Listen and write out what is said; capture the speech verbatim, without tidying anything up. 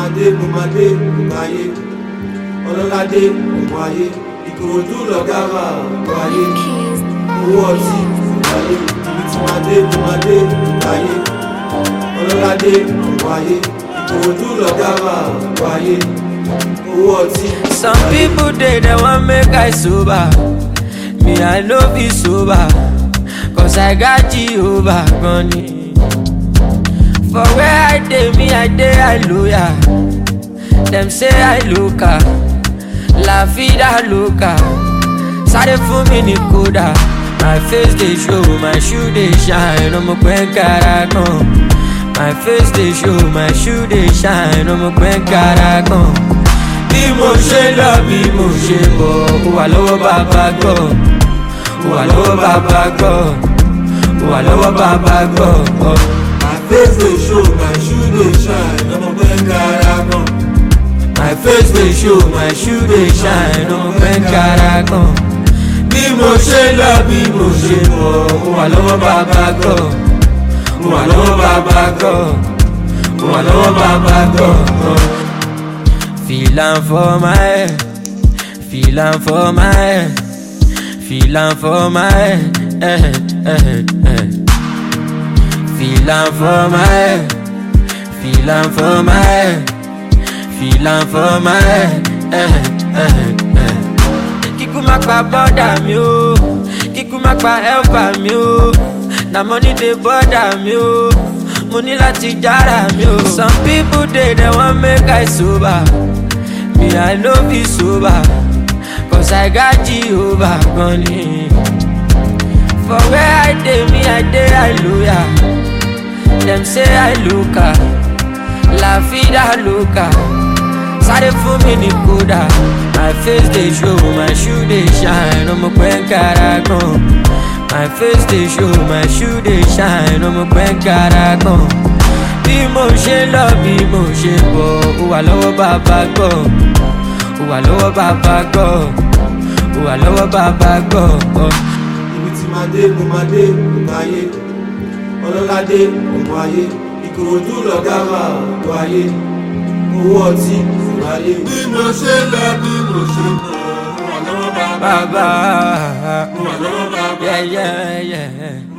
máa dé mo máa dé ògùn ayé ọlọ́ládé ògùn ayé ìkòròdú lọ̀gá wà ògùn ayé owó ọtí ògùn ayé ibi tí máa dé mo máa dé ògùn ayé ọlọ́ládé ògùn ayé ìkòròdú lọ̀gá wà ògùn ayé owó ọtí. Some people dey they wan make I sober, me I no be sober, cause I got Jehovah gunny. For where I dey, me I dey I loyal. Them say I loca, la vida loca. Sáré fún mi ní kódà, my face dey show, my shoe dey shine, ọmọ pẹ́ kára gan. My face dey show, my shoe dey shine, ọmọ pẹ́ kára gan. Bí mo ṣe lọ, bí mo ṣe bọ̀, ó wà lọ́wọ́ bàbá God, ó wà lọ́wọ́ bàbá God, ó wà lọ́wọ́ bàbá God. My face dey show, my shoe dey shine, ọmọ pẹ́ kára gan. My face dey show, my shoe dey shine, ọmọ pẹ́ kára gan. Bí mo ṣe lọ, bí mo ṣe bọ̀, ó wà lọ́wọ́ bàbá God, ó wà lọ́wọ́ bàbá God, ó wà lọ́wọ́ bàbá God. Feel am for my head, feel am for my head, feel am for my head, eh, eh, eh. Feel am for my head, feel am for my head, feel am for my head, eh, eh, eh. Kíkú má pa bọ́dà mi o, kíkú má pa helper mi o, na money dey bother mi o, mo ní láti jára mi o. Some people dey they wan make I sober, me I no be sober, cause I got Jehovah gunny. For where I dey, me I dey I loyal. Them say I loca, la vida loca. Sáré fún mi ní kódà, my face dey show, my shoe dey shine, ọmọ pẹ́ kára gan. My face dey show, my shoe dey shine, ọmọ pẹ́ kára gan. Bí mo ṣe lọ, bí mo ṣe bọ̀, ó wà lọ́wọ́ bàbá God, ó wà lọ́wọ́ bàbá God, ó wà lọ́wọ́ bàbá God. Ibi tí máa dé mo máa dé ògùn ayé ọlọ́ládé ògùn ayé ìkòròdú lọ̀gá wà ògùn ayé owó ọtí ògùn ayé. Bí mo ṣe lọ, bí mo ṣe bọ̀, ó wà lọ́wọ́ bàbá, Bàbá, ó wà lọ́wọ́ bàbá. yeah, yeah, yeah.